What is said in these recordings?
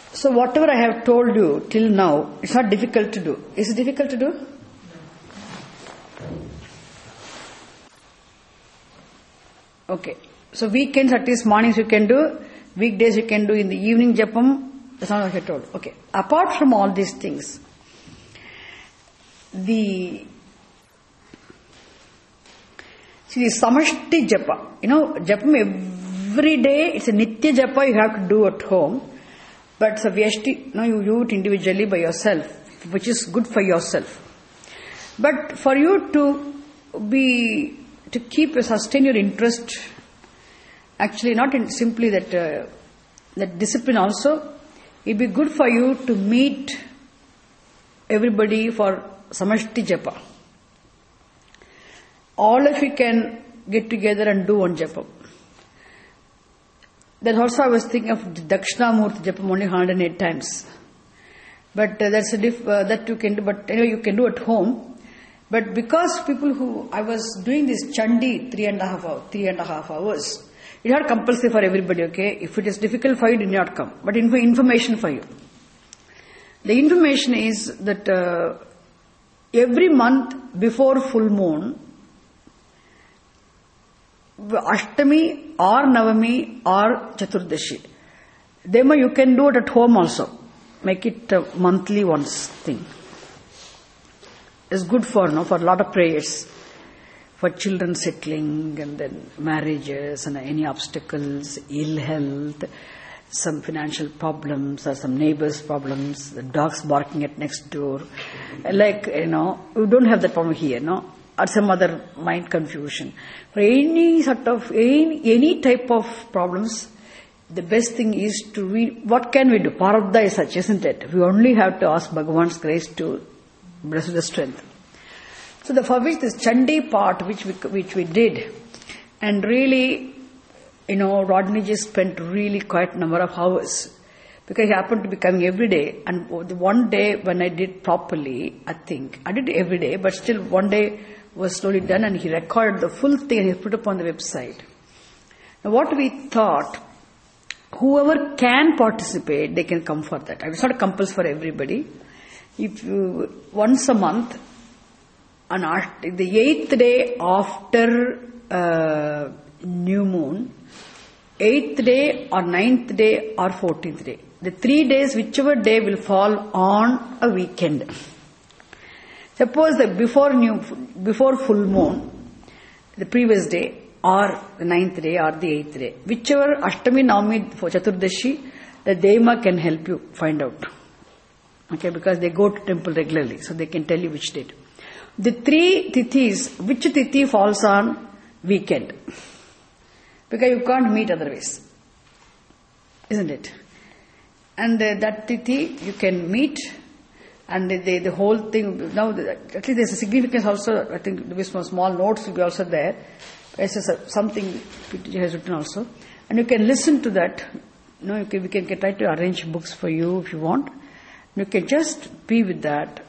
So whatever I have told you till now, it's not difficult to do. Is it difficult to do? Okay. So weekends, at least mornings you can do, weekdays you can do, in the evening japam, that's not what I told. Okay. Apart from all these things, the samashti japa, japam every day, it's a nitya japa you have to do at home, but it's a vyashti, you do it individually by yourself, which is good for yourself. But for you to sustain your interest, actually not in simply that discipline also, it will be good for you to meet everybody for samashti japa. All of you can get together and do one japa. Then also I was thinking of Dakshinamurti japam only 108 times. But that's that you can do, but anyway you can do at home. But because I was doing this Chandi 3.5 hours, it's not compulsory for everybody, okay? If it is difficult for you, it will not come. But information for you. The information is that every month before full moon, Ashtami or Navami or Chaturdashi, then you can do it at home also. Make it a monthly once thing. It's good for a lot of prayers, for children settling and then marriages and any obstacles, ill health, some financial problems or some neighbors' problems, the dogs barking at next door. Like, we don't have that problem here, or some other mind confusion. For any type of problems, the best thing is to read. What can we do? Parabdha is such, isn't it? We only have to ask Bhagavan's grace to bless the strength. So for which this Chandi part, which we did, and really, Rodney spent really quite a number of hours, because he happened to be coming every day. And the one day when I did properly, I think I did every day, but still one day was slowly done, and he recorded the full thing and he put up on the website. Now what we thought, whoever can participate, they can come for that. It's not a compulsion for everybody. If you once a month, on the 8th day after new moon, 8th day or 9th day or 14th day, the 3 days, whichever day will fall on a weekend. Suppose that before full moon, the previous day, or the 9th day or the 8th day, whichever Ashtami, Navami for Chaturdashi, the Deva can help you find out. Okay, because they go to temple regularly, so they can tell you which date. The 3 tithis, which tithi falls on weekend? Because you can't meet otherwise, isn't it? And that tithi you can meet, and the whole thing, now at least there's a significance also. I think there some small notes will be also there. There's something he has written also. And you can listen to that. We can try to arrange books for you if you want. You can just be with that,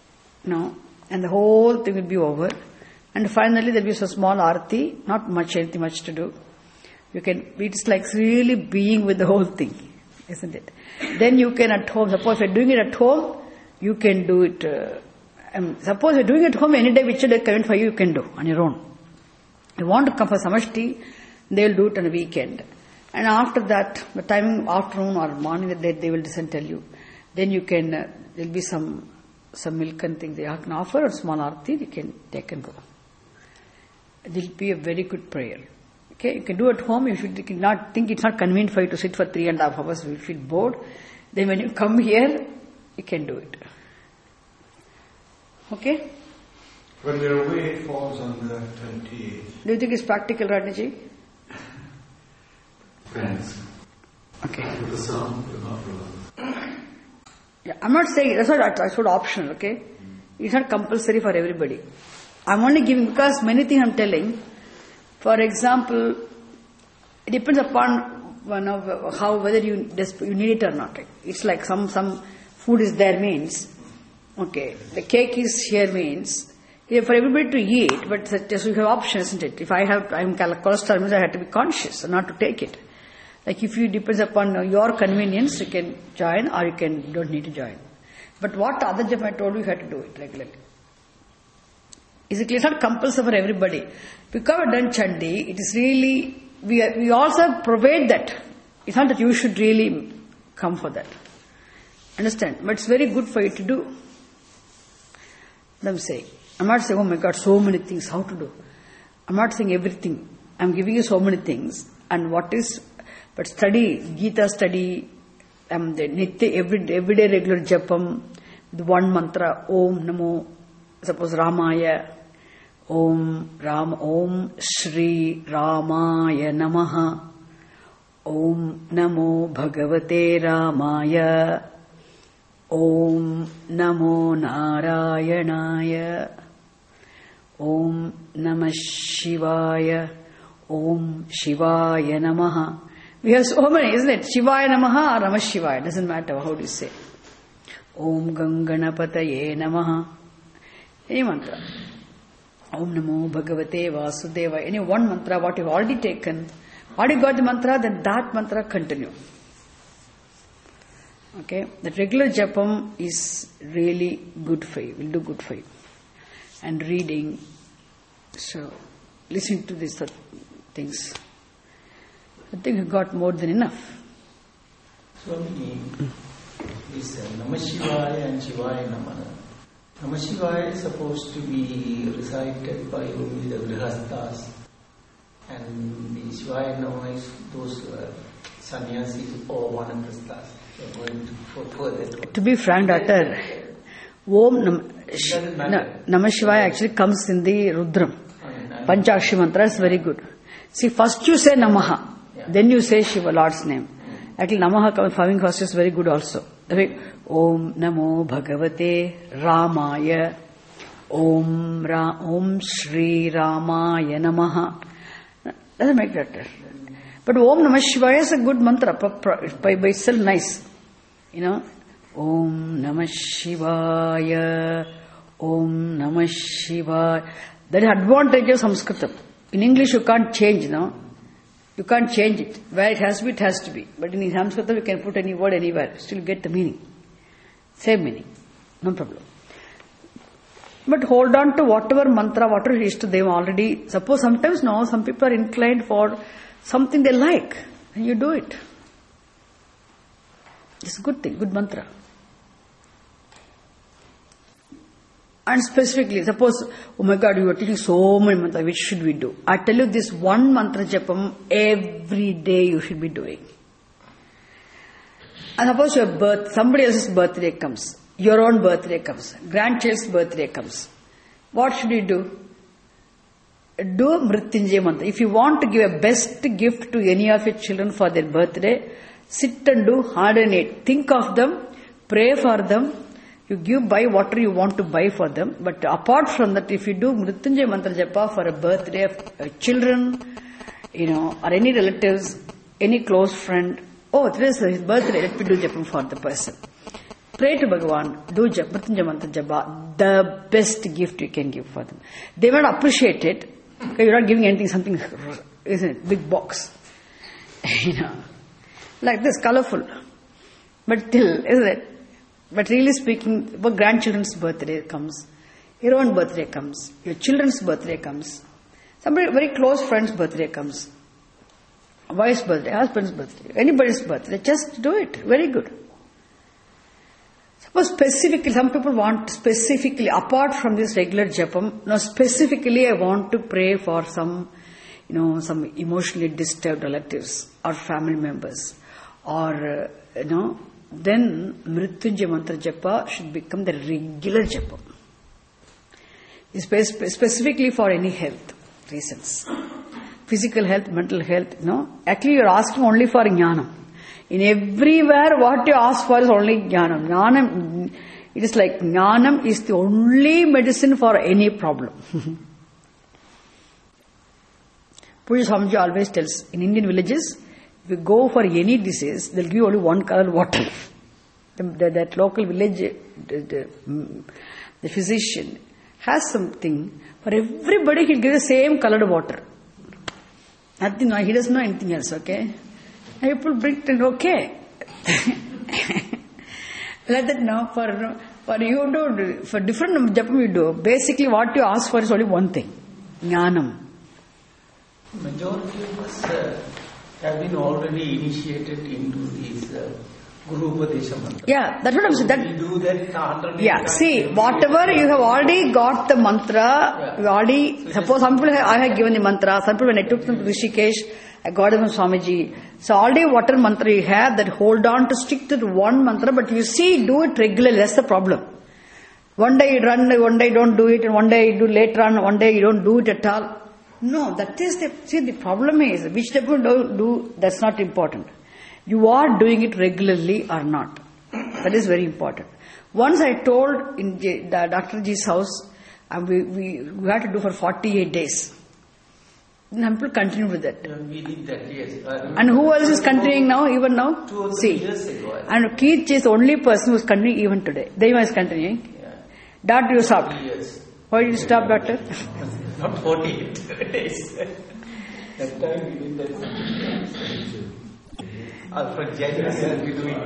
and the whole thing will be over. And finally there will be a small arati, not anything much to do. It's like really being with the whole thing, isn't it? Then you can at home, suppose you're doing it at home, you can do it. Suppose you're doing it at home, any day, which day convenient for you, you can do on your own. You want to come for Samashti, they'll do it on a weekend. And after that, the time afternoon or morning, they will just tell you. Then you can, there'll be some milk and things they can offer, or small arati, you can take and go. It will be a very good prayer. Okay, you can do at home. You should not think it's not convenient for you to sit for 3.5 hours. You feel bored. Then when you come here, you can do it. Okay? When we're away, it falls on the 28th. Do you think it's practical, Radhaji? Depends. Okay. With the sun, but not really. Yeah, I'm not saying, that's what optional, okay? It's not compulsory for everybody. I'm only giving, because many things I'm telling. For example, it depends upon whether you need it or not. It's like some food is there means, okay, the cake is here means, for everybody to eat, but just you have options, isn't it? If I'm cholesterol means I have to be conscious and not to take it. Like if you depends upon your convenience, you can join or you don't need to join. But what other japa I told you have to do it regularly. Is it clear? It's not compulsory for everybody. Because we have done Chandi, it is really, we also provide that. It's not that you should really come for that. Understand? But it's very good for you to do. I'm saying. I'm not saying, oh my God, so many things, how to do. I'm not saying everything. I'm giving you so many things. And but study, Gita study, the Nitya, everyday regular japam, with one mantra, Om Namo, suppose Ramaya, Om Shri Ramaya Namaha, Om Namo Bhagavate Ramaya, Om Namo Narayanaya, Om Namah Shivaya, Om Shivaya Namaha. We have so many, isn't it? Shivaya Namaha or Namah Shivaya, doesn't matter how do you say. Om Ganganapataye Namaha. Any mantra. Om Namo Bhagavate Vasudeva. Any one mantra, what you've already taken, already got the mantra, then that mantra continue. Okay? The regular japam is really good for you, will do good for you. And reading, so listen to these things. I think you got more than enough. Swami, this Namah Shivaya and Shivaya Namah. Namah Shivaya is supposed to be recited by only the Grihasthas, and the Shivaya Namah is those sannyasis or vanaprasthas. To be frank, Doctor, Namah Shivaya actually comes in the Rudram. Panchakshi mantra is very good. See, first you say Namaha, then you say Shiva, Lord's name. Actually, Namaha coming first is very good also. Om Namo Bhagavate Ramaya, Om Shri Ramaya Namaha. Doesn't make that. But Om Namah Shivaya is a good mantra, by itself nice. You know, Om Namah Shivaya, Om Namah Shivaya. That is advantage of Sanskritam. In English you can't change, no? You can't change it. Where it has to be. But in Sanskritam you can put any word anywhere, still get the meaning. Same meaning. No problem. But hold on to whatever mantra, whatever is to them already. Suppose sometimes, no, some people are inclined for something they like, and you do it. It's a good thing, good mantra. And specifically, suppose, oh my God, you are teaching so many mantras, which should we do? I tell you this one mantra japam every day you should be doing. And suppose your somebody else's birthday comes, your own birthday comes, grandchild's birthday comes. What should you do? Do Mrityunjaya mantra. If you want to give a best gift to any of your children for their birthday, sit and do hard and eat. Think of them, pray for them. You buy whatever you want to buy for them. But apart from that, if you do Mrityunjaya mantra japa for a birthday of children, or any relatives, any close friend, oh, today is his birthday, let me do japam for the person. Pray to Bhagavan, do Mrityunjaya mantra japa, the best gift you can give for them. They will appreciate it. Okay, you're not giving anything, something, isn't it? Big box. Like this, colorful. But still, isn't it? But really speaking, your grandchildren's birthday comes, your own birthday comes, your children's birthday comes, somebody very close friend's birthday comes, wife's birthday, husband's birthday, anybody's birthday, just do it. Very good. Suppose specifically, some people want specifically, apart from this regular japam, now specifically I want to pray for some emotionally disturbed relatives or family members, or, then Mrityunjaya mantra japa should become the regular japa. Specifically for any health reasons. Physical health, mental health, Actually you're asking only for jnanam. In everywhere what you ask for is only jnanam. Jnanam, it is like jnanam is the only medicine for any problem. Puja Swamiji always tells, in Indian villages, if you go for any disease, they'll give you only one color water. That local village, the physician has something. For everybody, he'll give the same colored water. Nothing, he doesn't know anything else, okay? People bring it, okay. Let that know for you do, for different japam you do. Basically what you ask for is only one thing. Jnanam. Majority of us have been already initiated into these Guru Upadesha mantra. Yeah, that's what I'm saying. We do that 100 Yeah, see, whatever you have already got the mantra, you already, suppose some people I have given the mantra, some people when I took them to Rishikesh, I got it from Swamiji. So already whatever mantra you have, that hold on to stick to one mantra, but you see, do it regularly, that's the problem. One day you run, one day you don't do it, and one day you do later on, one day you don't do it at all. No, that is the problem is, which type you don't do, that's not important. You are doing it regularly or not. That is very important. Once I told in Dr. G's house, we had to do for 48 days. And people continue with that. We did that, yes. And who else is continuing now, even now? 2 or 3 See. years ago. And Keith is the only person who is continuing even today. Deva is continuing. Yeah. Doctor, you stopped. 3 years. Why did you stop, doctor? Not 48 days. That time we did that. For January I'll be doing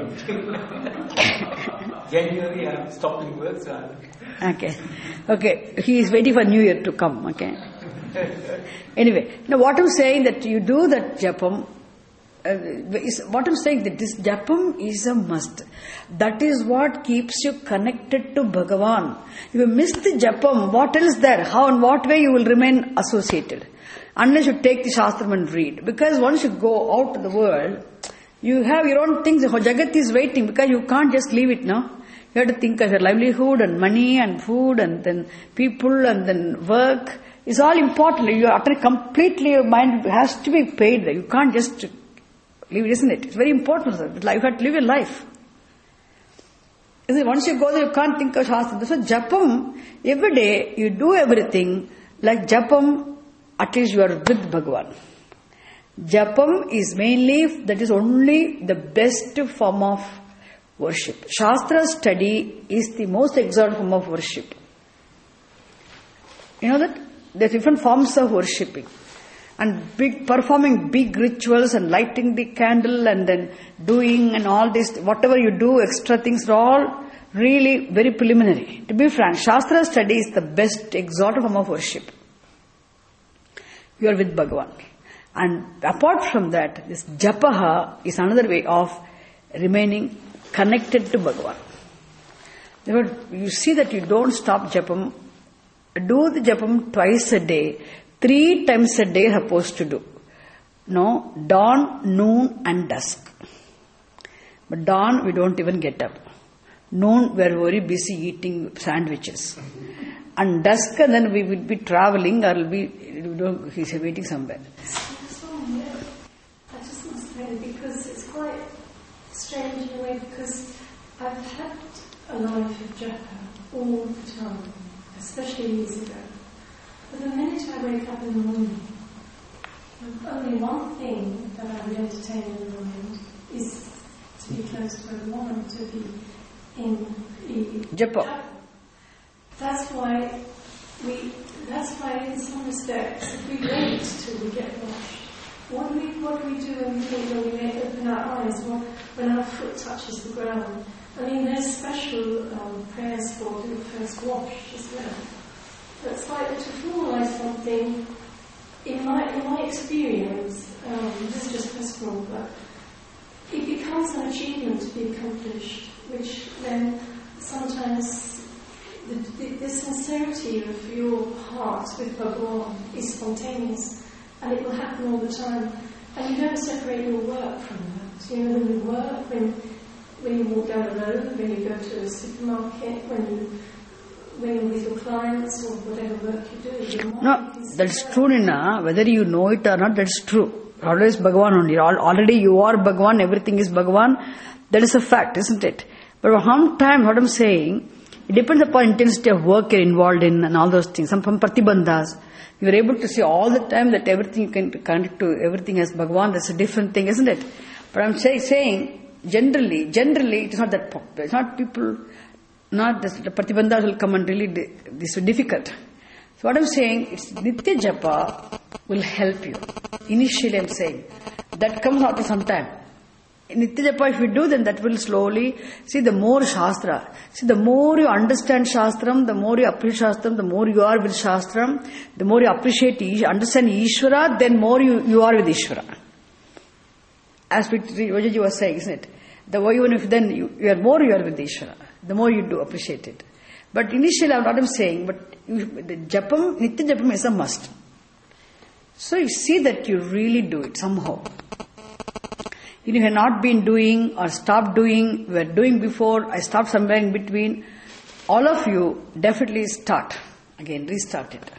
it. January I'm stopping work. So Okay. He is waiting for New Year to come. Okay. Anyway, now what I'm saying that you do that japam, what I'm saying that this japam is a must. That is what keeps you connected to Bhagavan. If you miss the japam, what else there? How and what way you will remain associated? Unless you take the Shastram and read. Because once you go out to the world, you have your own things. Jagat is waiting because you can't just leave it now. You have to think of your livelihood and money and food and then people and then work. It's all important. You are completely, your mind has to be paid there. You can't just leave it, isn't it? It's very important. You have to live your life. Once you go there, you can't think of Shastra. So japam, every day you do everything like japam, at least you are with Bhagavan. Japam is mainly, that is only the best form of worship. Shastra study is the most exalted form of worship. You know that? There are different forms of worshipping. And performing big rituals and lighting the candle and then doing and all this, whatever you do, extra things are all really very preliminary. To be frank, Shastra study is the best exalted form of worship. You are with Bhagavan. And apart from that, this japaha is another way of remaining connected to Bhagavan. You see that you don't stop japam. Do the japam twice a day. 3 times a day supposed to do. No, dawn, noon and dusk. But dawn we don't even get up. Noon we are very busy eating sandwiches. And dusk and then we will be traveling or he's waiting somewhere. I just must say because it's quite strange in a way because I've had a life of japa all the time, especially years ago. But the minute I wake up in the morning, only one thing that I would entertain in the mind is to be close to Bhagavan, to be in Japa. That's why in some respects, if we wait till we get washed, what do we do when we open our eyes, when our foot touches the ground? I mean, there's special prayers for the first wash as well. But it's like to formalize something, in my experience, this is just personal, but it becomes an achievement to be accomplished, which then sometimes the sincerity of your heart with Bhagavan is spontaneous, and it will happen all the time. And you don't separate your work from that. You know, when you work, when you walk down the road, when you go to a supermarket, when you're with your clients or whatever work you do. No, that's true, Nina. Whether you know it or not, that's true. Always Bhagavan only. Already you are Bhagavan, everything is Bhagavan. That is a fact, isn't it? But sometimes what I'm saying, it depends upon intensity of work you're involved in and all those things. Some pratibandhas. You are able to see all the time that everything you can connect to everything as Bhagavan. That's a different thing, isn't it? But I'm saying, generally, it is not that popular. It's not people, not this, the pratibandhas will come and really, this is difficult. So what I'm saying, it's Nitya Japa will help you. Initially I'm saying, that comes after some time. Nitya Japa, if you do, then that will slowly, see, the more Shastra, the more you understand Shastram, the more you appreciate Shastram, the more you are with Shastram, the more you understand Ishvara, then more you are with Ishvara. As Vajaji was saying, isn't it? The more even if then you are with Ishvara, the more you do appreciate it. But initially, what I'm saying, but the Japam, Nitya Japam is a must. So you see that you really do it somehow. You have not been doing or stopped doing, you were doing before, I stopped somewhere in between. All of you definitely start. Again, restart it.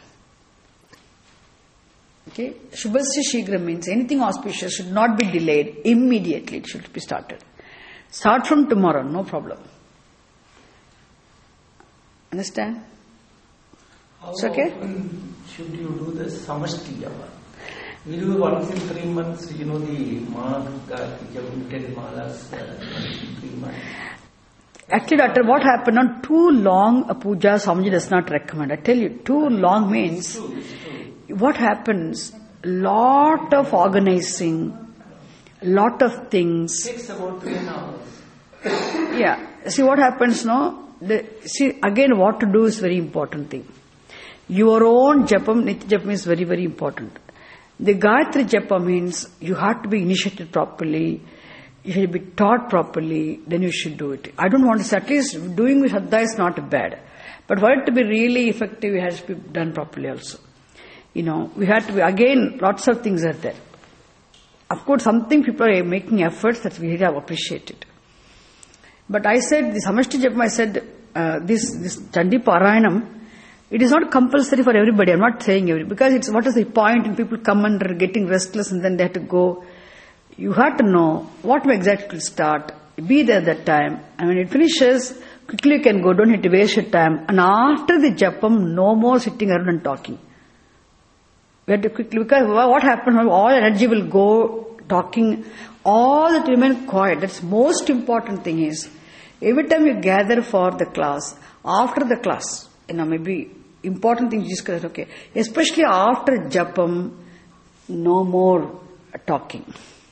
Okay? Shubhasya Shigra means anything auspicious should not be delayed. Immediately it should be started. Start from tomorrow, no problem. Understand? How It's okay? often should you do the Samashti Japa? We do once in 3 months, the Maha limited malas in 3 months. Actually, Doctor, what happened on too long a puja, Swamiji does not recommend. I tell you, too long means, It's true. what happens, lot of organizing, lot of things. It takes about 3 hours. Yeah. See what happens now? Again, what to do is very important thing. Your own Japam, Nitya Japam is very, very important. The Gayatri Japa means you have to be initiated properly, you should be taught properly, then you should do it. I don't want to say, at least doing with Shraddha is not bad. But for it to be really effective, it has to be done properly also. We have to be, again, lots of things are there. Of course, something people are making efforts that we really have appreciated. But I said, the Samashti Japa, I said, this Chandi Parayanam, it is not compulsory for everybody. I'm not saying everybody. Because what is the point in people come under getting restless and then they have to go. You have to know what exactly will start. Be there at that time. And when it finishes, quickly you can go. Don't have to waste your time. And after the Japam, no more sitting around and talking. We have to quickly, because what happens, all energy will go talking. All that remain quiet. That's most important thing is, every time you gather for the class, after the class, maybe important thing you discuss, okay. Especially after Japam, no more talking.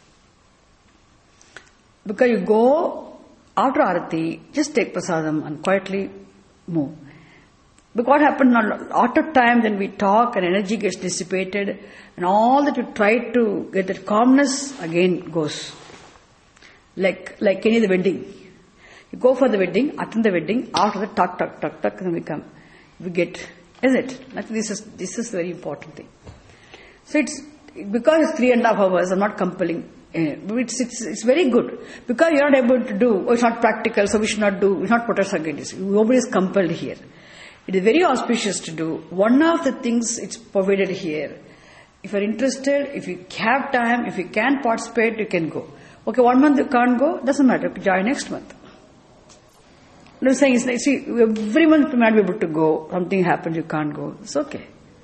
Because you go after Arati, just take prasadam and quietly move. Because what happens now, out of time, then we talk and energy gets dissipated, and all that you try to get that calmness again goes. Like any the wedding. You go for the wedding, attend the wedding, after the talk, and we get, isn't it? Like this is very important thing. So because it's 3.5 hours, I'm not compelling. It's very good. Because you're not able to do, it's not practical, so we should not do, we should not protest against it. Nobody is compelled here. It is very auspicious to do. One of the things it's provided here. If you're interested, if you have time, if you can participate, you can go. Okay, 1 month you can't go, doesn't matter, join next month. What I'm saying is, see, every month you might be able to go, something happens, you can't go, it's okay.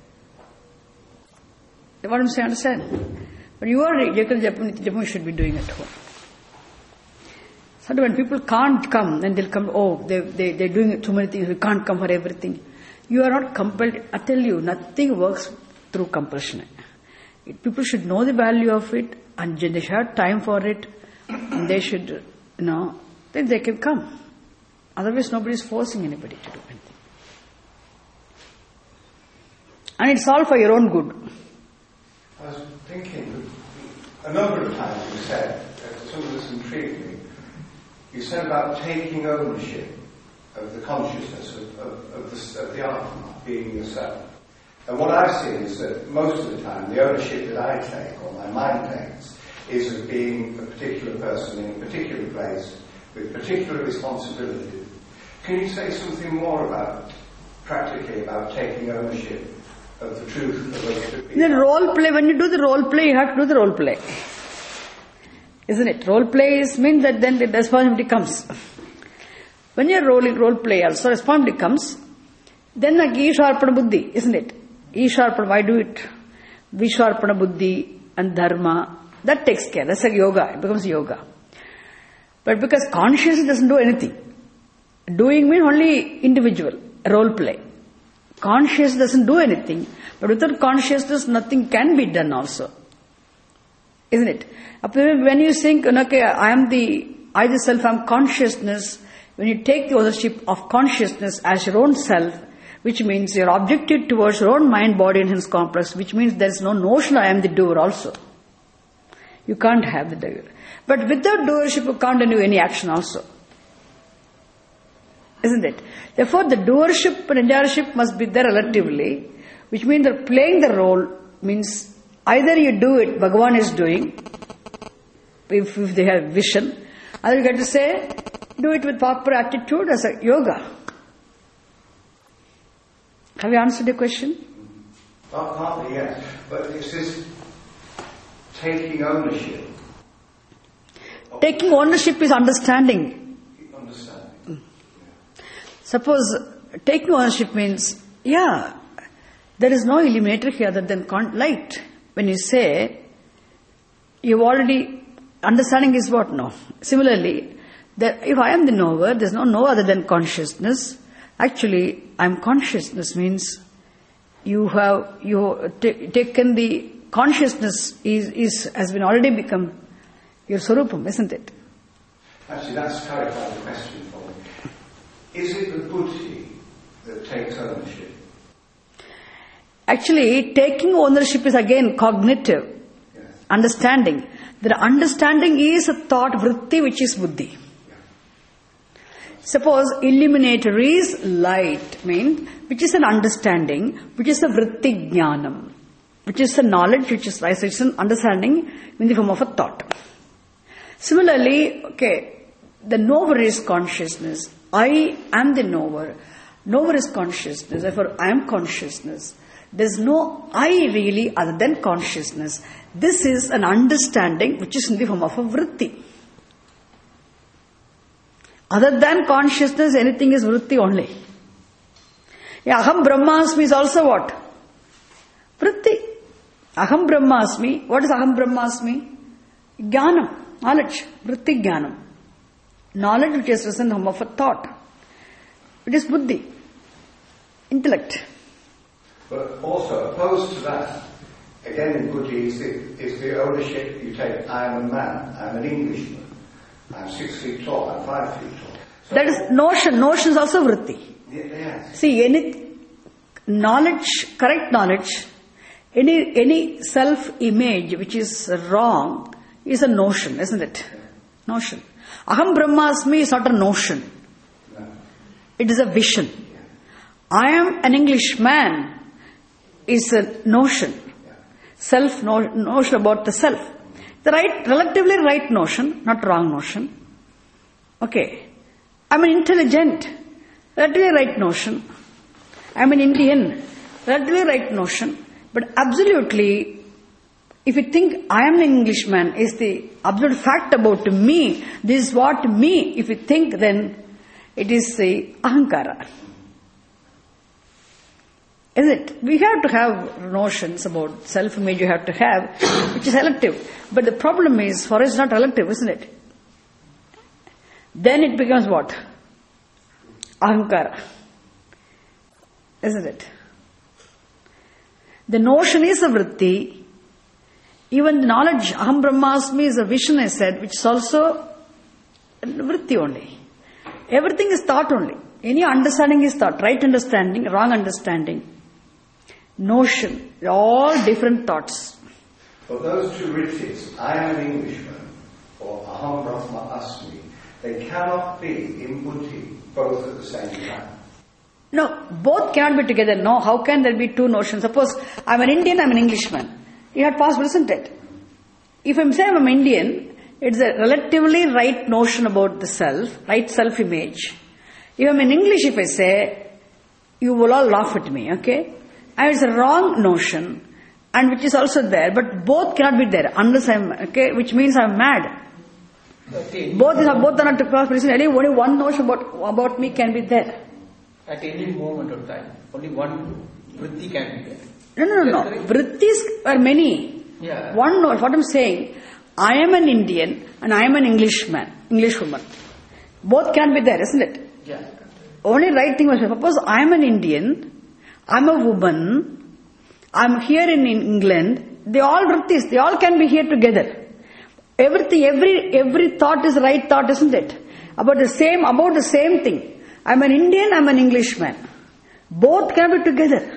What I'm saying, understand? But you are Japan, you should be doing at home. So when people can't come, then they'll come, they're doing too many things, we can't come for everything. You are not compelled. I tell you, nothing works through compulsion. People should know the value of it, and they should have time for it, and they should, then they can come. Otherwise, nobody is forcing anybody to do anything. And it's all for your own good. I was thinking, a number of times you said, some of this intrigued me, you said about taking ownership of the consciousness of the Atma, being yourself. And what I've seen is that most of the time, the ownership that I take, or my mind takes, is of being a particular person in a particular place, with particular responsibility. Can you say something more practically about taking ownership of the truth of those two people? The role play, when you do the role play, you have to do the role play. Isn't it? Role play means that then the responsibility comes. When you're role play also, responsibility comes, then like Isharpana Buddhi, isn't it? Isharpana, why do it? Visharpana Buddhi and Dharma, that takes care. That's like yoga, it becomes yoga. But because consciousness doesn't do anything. Doing means only individual, role play. Consciousness doesn't do anything, but without consciousness nothing can be done also. Isn't it? When you think, okay, I the self, I'm consciousness, when you take the ownership of consciousness as your own self, which means you're objective towards your own mind, body and hence complex, which means there's no notion I am the doer also. You can't have the doer. But without doership, you can't do any action also. Isn't it? Therefore, the doership and entireship must be there relatively, which means that playing the role means either you do it, Bhagavan is doing, if they have vision, either you get to say, do it with proper attitude as a yoga. Have you answered the question? Partly, yes. But it's this taking ownership. Taking ownership is understanding. Suppose taking ownership means, there is no eliminator here other than light. When you say, you've already, understanding is what? No. Similarly, that if I am the knower, there's no other than consciousness. Actually, I'm consciousness means you have taken the consciousness has been already become your Swarupam, isn't it? Actually, that's clarified the question for me. Is it the buddhi that takes ownership? Actually, taking ownership is again cognitive, understanding. The understanding is a thought vritti which is buddhi. Suppose illuminator is light, which is an understanding, which is a vritti jnanam, which is a knowledge, which is right, so it's an understanding in the form of a thought. Similarly, the knower is consciousness. I am the knower. Knower is consciousness, therefore I am consciousness. There's no I really other than consciousness. This is an understanding which is in the form of a vritti. Other than consciousness, anything is vritti only. Aham Brahmasmi is also what? Vritti. Aham Brahmasmi. What is Aham Brahmasmi? Jnanam. Knowledge. Vritti jnanam. Knowledge which is in the form of a thought. It is buddhi. Intellect. But also, opposed to that, again in buddhi is the ownership you take. I am a man. I am an Englishman. I'm 6 feet tall, I'm 5 feet tall. So that is notion. Notion is also vritti. Yes. See, any knowledge, correct knowledge, any self-image which is wrong is a notion, isn't it? Notion. Aham Brahmasmi is not a notion. No. It is a vision. I am an Englishman is a notion. Notion about the self. The relatively right notion, not wrong notion. I'm an intelligent, relatively right notion. I'm an Indian, relatively right notion. But absolutely, if you think I am an Englishman is the absolute fact about me, this is what me, if you think, then it is the ahankara. Is it? We have to have notions about self-image you have to have, which is relative. But the problem is, for us it's not relative, isn't it? Then it becomes what? Ahankara. Isn't it? The notion is a vritti. Even the knowledge, Aham Brahmasmi is a vision I said, which is also vritti only. Everything is thought only. Any understanding is thought. Right understanding, wrong understanding. Notion, all different thoughts. For those two vrittis, I am an Englishman, or Aham Brahmasmi, they cannot be in buddhi both at the same time. No, both cannot be together. No, how can there be two notions? Suppose I'm an Indian, I'm an Englishman. It's not possible, isn't it? If I'm saying I'm Indian, it's a relatively right notion about the self, right self-image. If I'm in English, if I say, you will all laugh at me, okay? And it's a wrong notion, and which is also there, but both cannot be there unless I'm, which means I'm mad. Both are not possible. Only one notion about me can be there. At any moment of time, only one vritti can be there. No. Vrittis are many. Yeah. One note, what I'm saying, I am an Indian and I am an Englishman, Englishwoman. Both can be there, isn't it? Yeah. Only right thing was, suppose I am an Indian, I'm a woman, I'm here in England, they all vrittis, they all can be here together. Everything, every thought is right thought, isn't it? About the same thing. I'm an Indian, I'm an Englishman. Both can be together.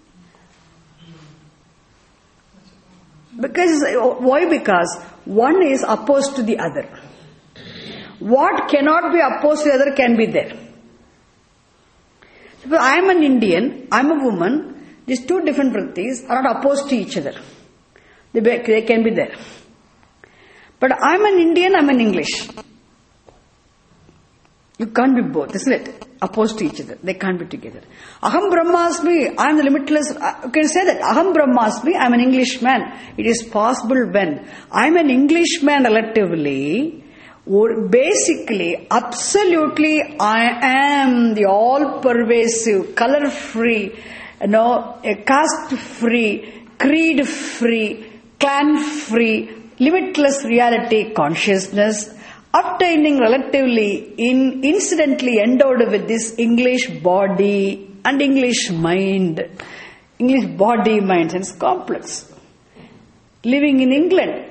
Why? Because one is opposed to the other. What cannot be opposed to the other can be there. Suppose I am an Indian, I am a woman, these two different vrittis are not opposed to each other. They can be there. But I am an Indian, I am an English. You can't be both, isn't it? Opposed to each other. They can't be together. Aham Brahmasmi, I am the limitless. You can say that. Aham Brahmasmi, I am an Englishman. It is possible when I am an Englishman relatively, or basically, absolutely, I am the all-pervasive, color-free, caste-free, creed-free, clan-free, limitless reality consciousness, obtaining relatively incidentally endowed with this English body and English mind. English body, mind, and complex. Living in England.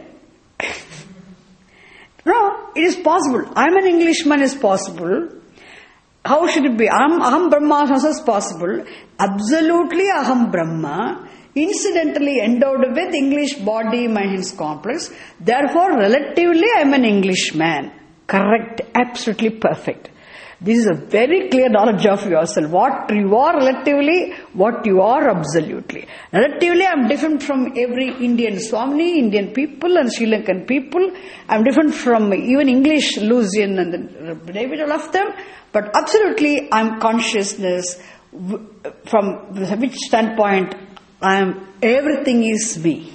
No, it is possible. I am an Englishman is possible. How should it be? Aham Brahma also is possible. Absolutely Aham Brahma. Incidentally endowed with English body, mind, and complex. Therefore, relatively, I am an Englishman. Correct. Absolutely perfect. This is a very clear knowledge of yourself. What you are relatively, what you are absolutely. Relatively, I am different from every Indian Swami, Indian people and Sri Lankan people. I am different from even English, Lucian and David, all of them. But absolutely, I am consciousness. From which standpoint, everything is me.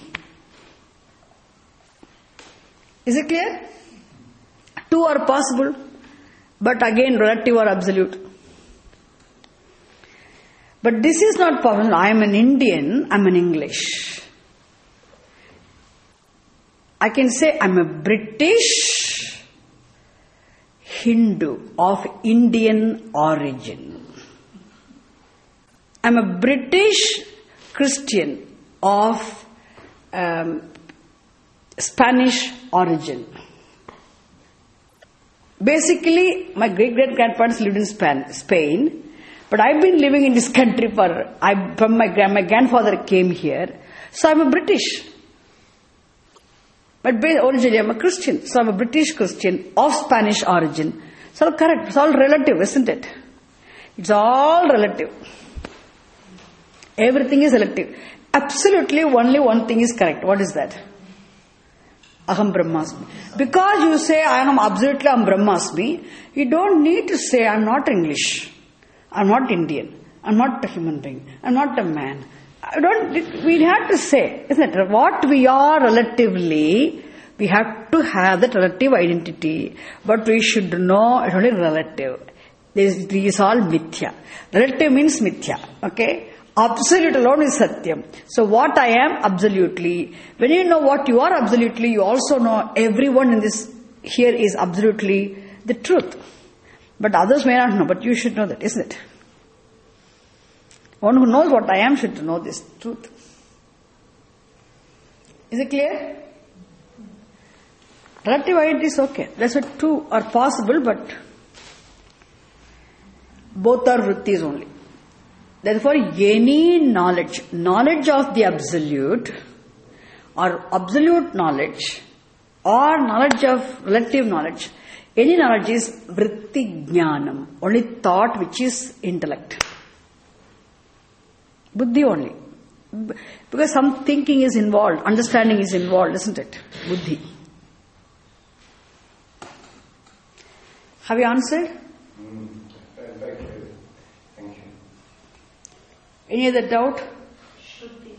Is it clear? Two are possible, but again relative or absolute. But this is not possible. I am an Indian, I am an English. I can say I am a British Hindu of Indian origin. I am a British Christian of Spanish origin. Basically, my great-great-grandparents lived in Spain, but I've been living in this country from my grandfather came here, so I'm a British. But originally I'm a Christian, so I'm a British Christian of Spanish origin. It's all correct, it's all relative, isn't it? It's all relative. Everything is relative. Absolutely only one thing is correct. What is that? Aham Brahmasmi. Because you say I am absolutely Aham Brahmasmi, you don't need to say I am not English, I am not Indian, I am not a human being, I am not a man. We have to say, isn't it? What we are relatively, we have to have that relative identity, but we should know it's only relative. This is all mithya. Relative means mithya, okay? Absolute alone is Satyam. So what I am absolutely, when you know what you are absolutely, you also know everyone in this here is absolutely the truth. But others may not know, but you should know that, isn't it? One who knows what I am should know this truth. Is it clear? Relative identity is okay. That's why two are possible, but both are vrittis only. Therefore, any knowledge of the absolute, or absolute knowledge, or knowledge of relative knowledge, any knowledge is vritti jnanam, only thought which is intellect. Buddhi only. Because some thinking is involved, understanding is involved, isn't it? Buddhi. Have you answered? Thank you. Thank you. Any other doubt? Shruti.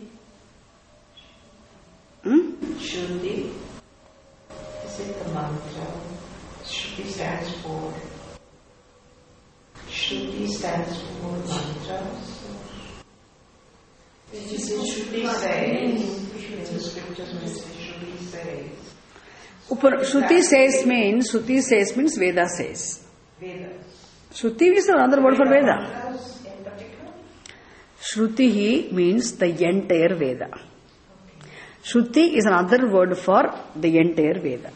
Shruti. Is it the mantra? Shruti stands for mantras. Shruti says. The scriptures may say Shruti says. Shruti says means Veda says. Vedas. Shruti is another word for Veda. Mantras in particular? Shruti means the entire Veda. Shruti is another word for the entire Veda.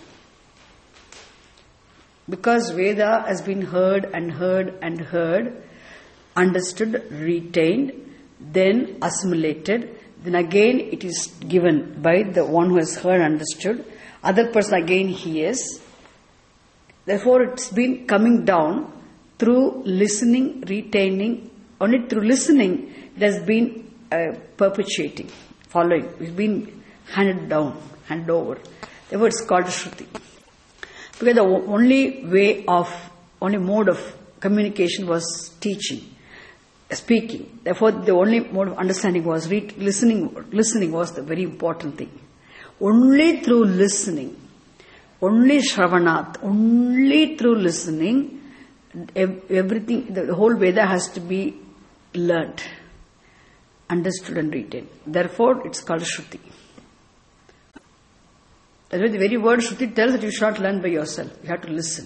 Because Veda has been heard and heard and heard, understood, retained, then assimilated, then again it is given by the one who has heard and understood. Other person again hears. Therefore it's been coming down through listening, retaining. Only through listening it has been perpetuating, following. It's been handed down, handed over. Therefore it's called Shruti. Because the only mode of communication was teaching, speaking. Therefore, the only mode of understanding was listening. Listening was the very important thing. Only through listening, only Shravanat, only through listening, everything, the whole Veda has to be learnt, understood and retained. Therefore, it's called Shruti. That's why the very word Shruti tells that you should not learn by yourself. You have to listen.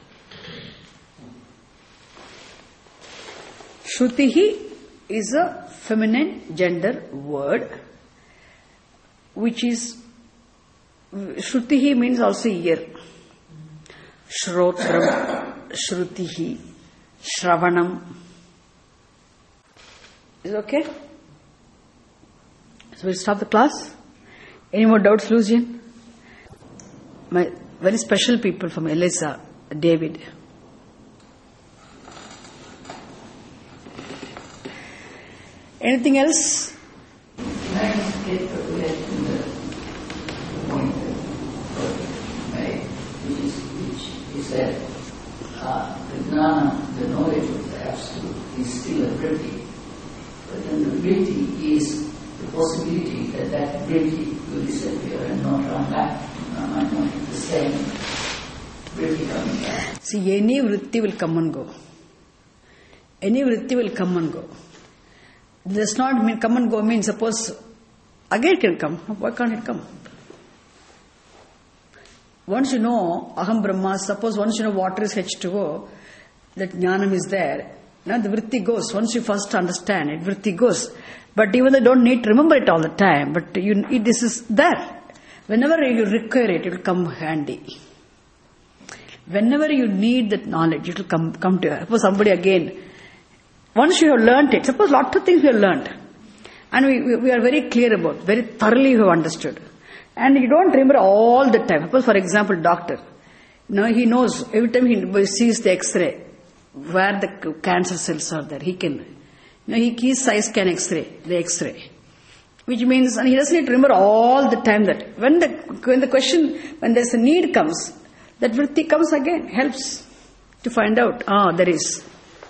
Shrutihi is a feminine gender word, which is, Shrutihi means also ear. Shrotram, Shrutihi, Shravanam. Is it okay? So we'll stop the class. Any more doubts, Lucian? My very special people from Elisa, David. Anything else? Can I just get the point that made, which is that the jnana, the knowledge of the absolute, is still a vritti. But then the vritti is the possibility that that vritti will disappear and not run back. Not the same vritti coming back. See, any vritti will come and go. Any vritti will come and go. It does not mean come and go means suppose again it can come. Why can't it come? Once you know Aham Brahma, suppose once you know water is H2O, that jnanam is there. Now the vritti goes. Once you first understand it, vritti goes. But even though you don't need to remember it all the time, but this is there. Whenever you require it, it will come handy. Whenever you need that knowledge, it will come to you. Suppose somebody again, once you have learnt it, suppose lot of things we have learnt, and we are very clear about, very thoroughly you have understood, and you don't remember all the time. Suppose, for example, doctor, he knows every time he sees the X-ray where the cancer cells are there. He can, he size scan X-ray, the X-ray. Which means, and he doesn't need to remember all the time that when the question, when there's a need comes, that vritti comes again, helps to find out, there is.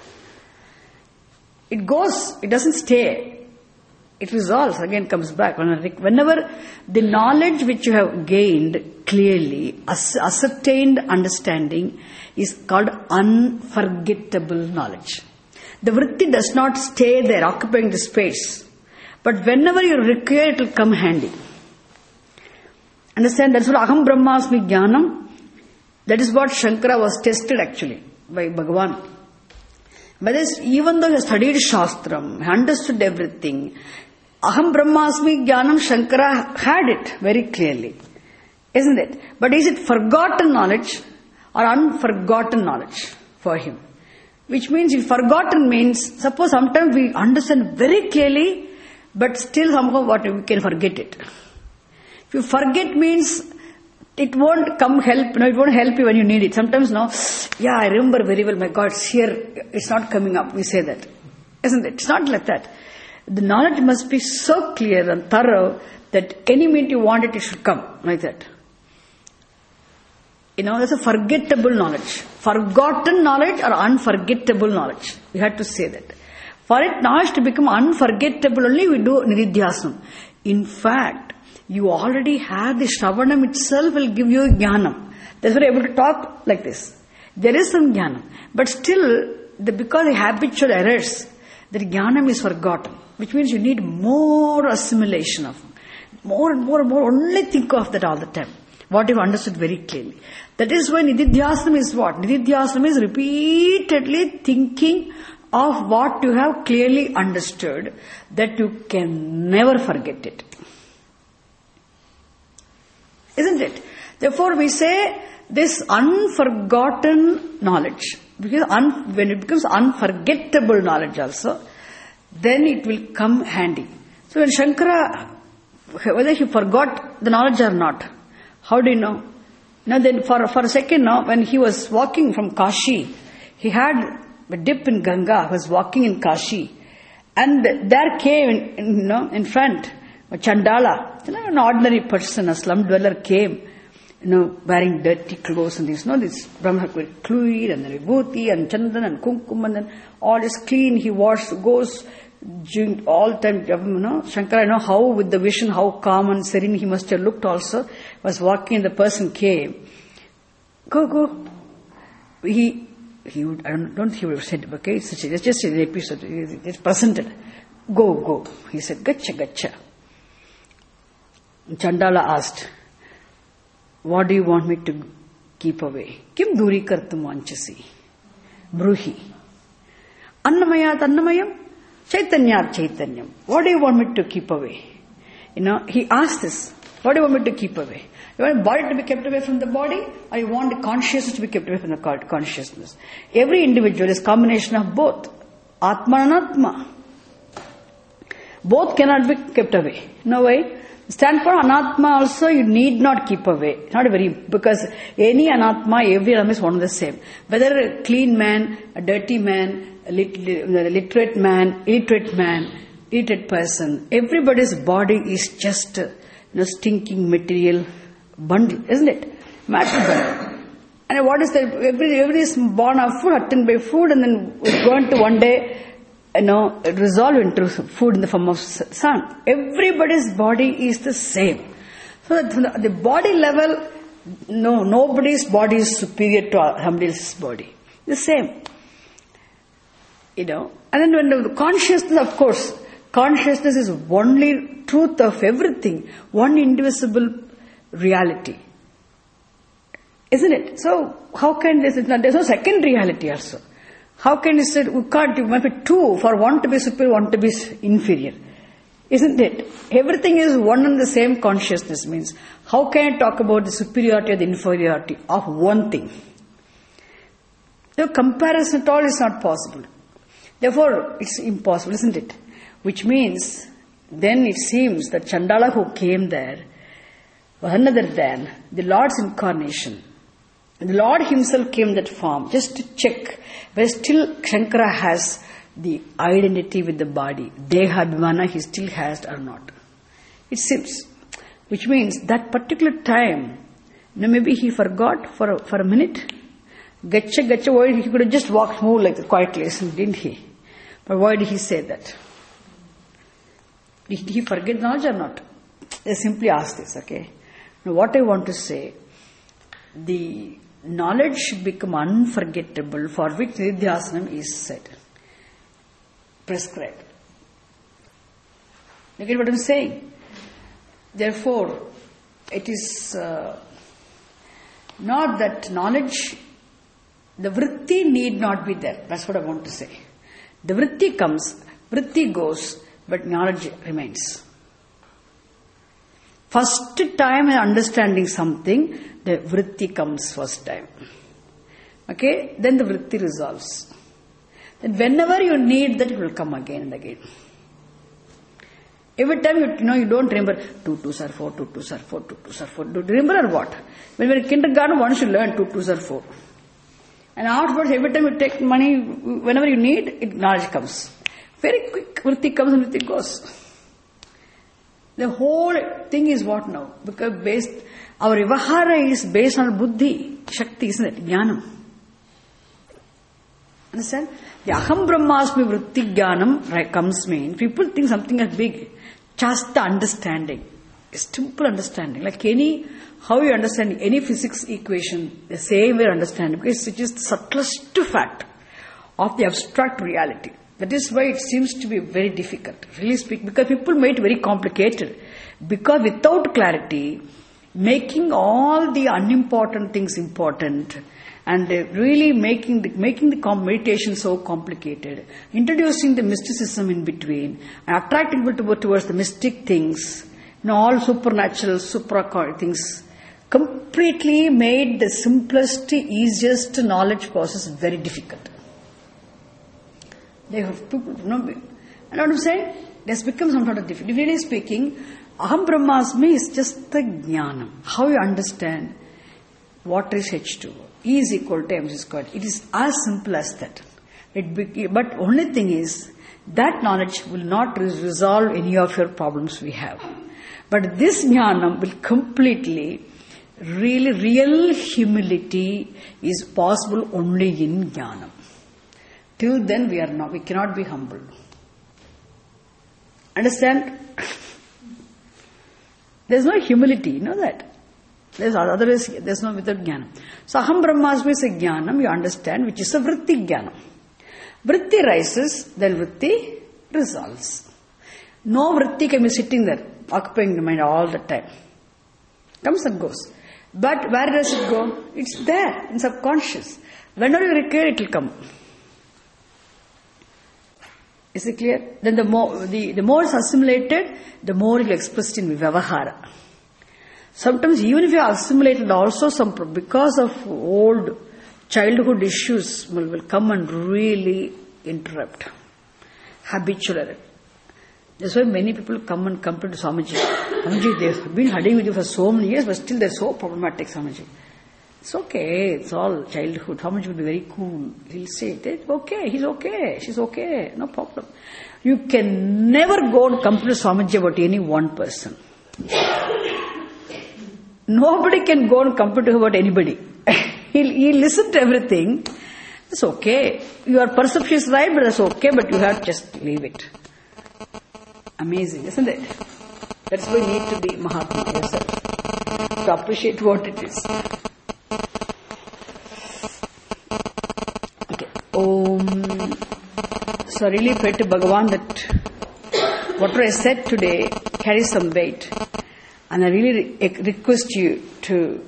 It goes, it doesn't stay. It resolves, again comes back. Whenever the knowledge which you have gained clearly, ascertained understanding is called unforgettable knowledge. The vritti does not stay there, occupying the space. But whenever you require, it will come handy. Understand? That's what Aham Brahmasmi Jnanam. That is what Shankara was tested actually by Bhagavan. But this, even though he studied Shastram, he understood everything, Aham Brahmasmi Jnanam, Shankara had it very clearly. Isn't it? But is it forgotten knowledge or unforgotten knowledge for him? Which means, if forgotten means, suppose sometimes we understand very clearly, but still somehow we can forget it. If you forget means it won't come help. It won't help you when you need it. Sometimes I remember very well. My God, it's here. It's not coming up. We say that, isn't it? It's not like that. The knowledge must be so clear and thorough that any minute you want it, it should come like that. That's a forgettable knowledge. Forgotten knowledge or unforgettable knowledge. We had to say that. For it knowledge to become unforgettable, only we do nididhyasana. In fact, you already have the Shravanam itself will give you jnanam. That's why you're able to talk like this. There is some jnanam. But still, because of habitual errors, the jnanam is forgotten. Which means you need more assimilation of more and more and more. Only think of that all the time. What you've understood very clearly. That is why nididhyasana is what? Nididhyasana is repeatedly thinking of what you have clearly understood, that you can never forget it. Isn't it? Therefore we say this unforgotten knowledge, because when it becomes unforgettable knowledge also, then it will come handy. So when Shankara, whether he forgot the knowledge or not, how do you know? Now then for a second now, when he was walking from Kashi, he had a dip in Ganga, he was walking in Kashi, and there came in front a Chandala, an ordinary person, a slum dweller came, wearing dirty clothes and this Brahma with fluid and then vibhuti and chandan and kumkum and then all is clean. He goes during all time. Shankara, how with the vision, how calm and serene he must have looked also. Was walking and the person came. Go. He would, I don't think he would have said, okay, it's just an episode, it's presented. Go. He said, Gacha. Chandala asked, what do you want me to keep away? Kim duri kartum vanchasi? Bruhi. Annamayat annamayam? Chaitanyat chaitanyam. What do you want me to keep away? He asked this. What do you want me to keep away? You want the body to be kept away from the body, or you want the consciousness to be kept away from the consciousness? Every individual is a combination of both. Atma and Atma. Both cannot be kept away. No way. Stand for Anatma also, you need not keep away. Because any Anatma, every Anatma is one and the same. Whether a clean man, a dirty man, a literate man, illiterate person, everybody's body is just stinking material bundle, isn't it? Matter bundle. And what is that? Everybody is born of food, attended by food, and then is going to one day resolve into food in the form of sun. Everybody's body is the same. So at the body level, nobody's body is superior to somebody else's body. The same. And then when the consciousness, of course, consciousness is only truth of everything, one indivisible reality. Isn't it? So how can there's no second reality also. How can you say, we can't, you might be two, for one to be superior, one to be inferior. Isn't it? Everything is one and the same consciousness, means, how can you talk about the superiority or the inferiority of one thing? The comparison at all is not possible. Therefore, it's impossible, isn't it? Which means, then it seems that Chandala who came there was none other than the Lord's incarnation. The Lord himself came in that form just to check where still Shankara has the identity with the body. Dehadvana he still has or not. It seems. Which means that particular time, maybe he forgot for a minute. Gacha, why he could have just walked more like quietly, didn't he? But why did he say that? Did he forget knowledge or not? I simply ask this, okay? Now what I want to say, the knowledge should become unforgettable, for which Nidhyasanam is said, prescribed. You get what I'm saying? Therefore, it is not that knowledge, the vritti need not be there. That's what I want to say. The vritti comes, vritti goes, but knowledge remains. First time understanding something, the vritti comes first time. Okay? Then the vritti resolves. Then whenever you need that, it will come again and again. Every time you don't remember 2 2s are 4, 2 2s are 4, 2 2s are 4. Do you remember or what? When we were in kindergarten, once you learn 2 2s are 4. And afterwards, every time you take money, whenever you need, knowledge comes. Very quick, vritti comes and vritti goes. The whole thing is what now? Because our vivahara is based on buddhi, shakti, isn't it? Jnanam. Understand? The aham brahmasmi vritti jnanam comes mean. People think something is big. Just the understanding. A simple understanding. Like how you understand any physics equation, the same way you understand it. Because it is the subtlest fact of the abstract reality. That is why it seems to be very difficult, really speak, because people make it very complicated. Because without clarity, making all the unimportant things important, and really making the meditation so complicated, introducing the mysticism in between, and attracting people towards the mystic things, all supernatural, things, completely made the simplest, easiest knowledge process very difficult. They have people, you know what I'm saying? It has become some sort of difficult. Really speaking, Aham Brahmasmi is just the jnanam. How you understand water is H2, E is equal to mc squared. It is as simple as that. But only thing is, that knowledge will not resolve any of your problems we have. But this jnanam will completely, really, real humility is possible only in jnanam. Till then we cannot be humble. Understand? There's no humility, you know that. Otherwise, there's no without jnanam. So, Aham Brahmasmi is a jnanam, you understand, which is a vritti jnanam. Vritti rises, then vritti resolves. No vritti can be sitting there, occupying the mind all the time. Comes and goes. But where does it go? It's there, in subconscious. Whenever you require, it will come. Is it clear? Then the more it's assimilated, the more it will express in Vyavahara. Sometimes even if you are assimilated also, because of old childhood issues will come and really interrupt. Habitual. That's why many people come to Swamiji. Swamiji, they've been studying with you for so many years, but still they're so problematic, Swamiji. It's okay, it's all childhood. Swamiji will be very cool. He'll say, okay, he's okay, she's okay, no problem. You can never go and come to Swamiji about any one person. Nobody can go and compare to him about anybody. He'll listen to everything. It's okay. Your perception is right, but that's okay, but you have to just leave it. Amazing, isn't it? That's why you need to be Mahatma yourself, to appreciate what it is. Okay. So I really pray to Bhagavan that whatever I said today carries some weight. And I really request you to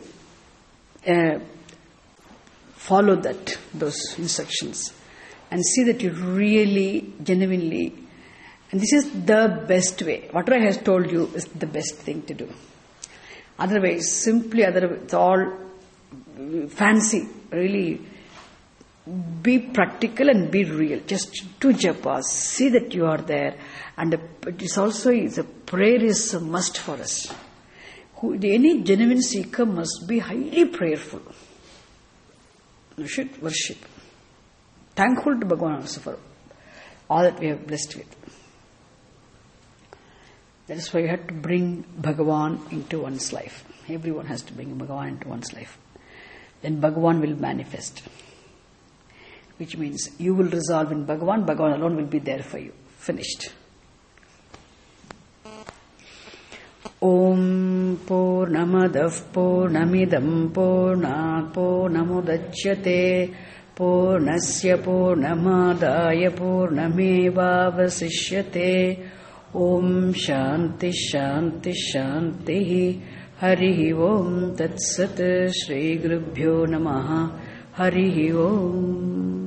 follow those instructions and see that you really, genuinely, and this is the best way. Whatever I have told you is the best thing to do. Otherwise, it's all fancy. Really, be practical and be real. Just do japas. See that you are there. And a prayer is a must for us. Any genuine seeker must be highly prayerful. You should worship. Thankful to Bhagavan also for all that we have blessed with. That is why you have to bring Bhagavan into one's life. Everyone has to bring Bhagavan into one's life. Then Bhagavan will manifest. Which means you will resolve in Bhagavan. Bhagavan alone will be there for you. Finished. Om Purnamadah Purnamidam Purnat Purnamudachyate Purnasya Purnamadaya Purnamevavasishyate Om Shanti Shanti Shanti Harihi Om Tat Sat Shri Gurubhyo Namaha Harihi Om.